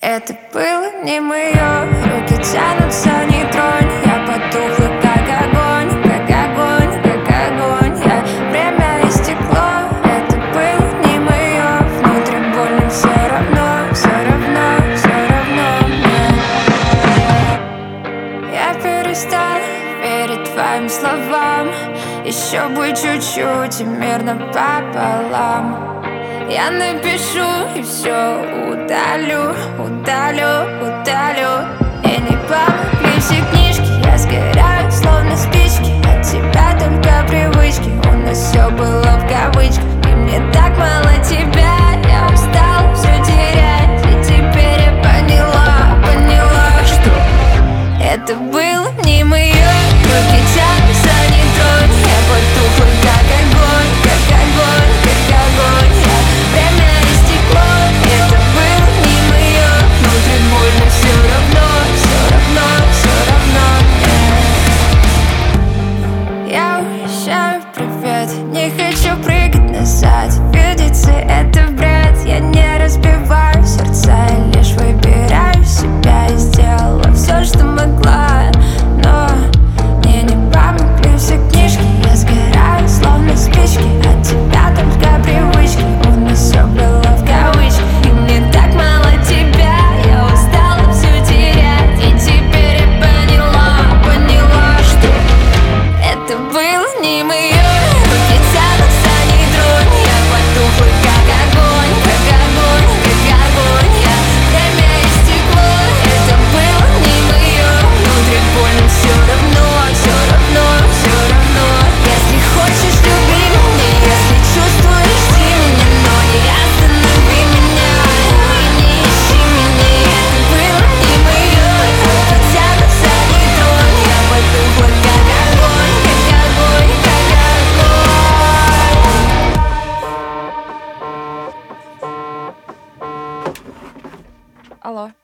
Это было не мое, руки тянутся, не тронь. Я потухла, как огонь, как огонь, как огонь. Время истекло, это было не мое. Внутри больно, все равно, все равно, все равно мне. Я перестала верить твоим словам. Еще бы чуть-чуть и мирно пополам. Я напишу и все удалю, удалю, удалю. И не помогли все книжки, я сгораю, словно спички. От тебя только привычки, у нас все было в кавычках. И мне так мало тебя, я устала все терять. И теперь я поняла, что это было не мое. Руки тянутся, не тронь. Я потухла, как огонь, как огонь, как огонь. Время истекло, это было не мое. Внутри больно, все равно, все равно, все равно мне. Я уезжаю, привет, не хочу прыгать назад. Видится это бред, я не разбиваю сердца. Я лишь выбираю себя и сделала все, что могла. Но мне не помогли все книжки, я сгораю, словно спички. От тебя только привычки, у нас все было в кавычках. И мне так мало тебя, я устала все терять. И теперь я поняла, что это было не мое. Руки тянутся, не тронь. Я потухла, как огонь, как огонь, как огонь. Время истекло, это было не мое. Внутри больно, все равно, все равно, все равно. Если хочешь, люби меня, если чувствуешь, жди меня, но не останови меня и не ищи меня. Это было не мое. Руки тянутся, не тронь. Я потухла, как огонь, как огонь, как огонь. Алло.